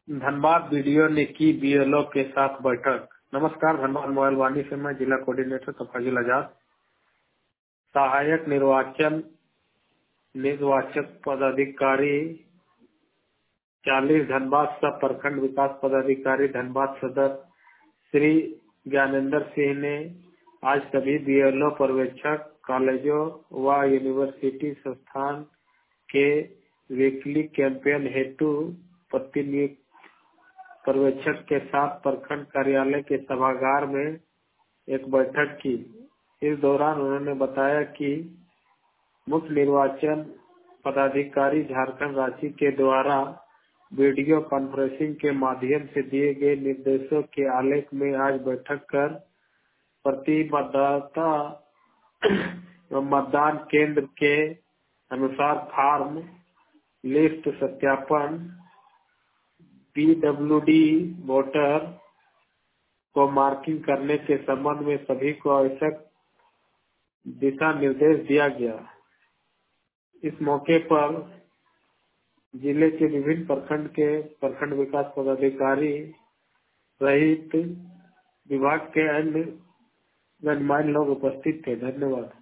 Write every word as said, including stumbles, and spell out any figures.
Dhanbad BDO ने की BLO के साथ बैठक। नमस्कार, धनबाद मोबाइल वाणी से मैं जिला कोऑर्डिनेटर तफाजुल आजाद। सहायक निर्वाचन निर्वाचक पदाधिकारी चालीस धनबाद सब प्रखंड विकास पदाधिकारी धनबाद सदर श्री ज्ञानेंद्र सिंह ने आज सभी बीएलओ पर्यवेक्षक कॉलेजों व यूनिवर्सिटी संस्थान के वीकली कैंपेन हेतु प्रतिनियुक्त पर्यवेक्षक के साथ प्रखंड कार्यालय के सभागार में एक बैठक की। इस दौरान उन्होंने बताया कि मुख्य निर्वाचन पदाधिकारी झारखंड राज्य के द्वारा वीडियो कॉन्फ्रेंसिंग के माध्यम से दिए गए निर्देशों के आलेख में आज बैठक कर प्रति मतदाता मतदान केंद्र के अनुसार फार्म लिस्ट सत्यापन पीडब्ल्यूडी वोटर को मार्किंग करने के संबंध में सभी को आवश्यक दिशा निर्देश दिया गया। इस मौके पर जिले के विभिन्न प्रखंड के प्रखंड विकास पदाधिकारी सहित विभाग के अन्य गणमान्य लोग उपस्थित थे। धन्यवाद।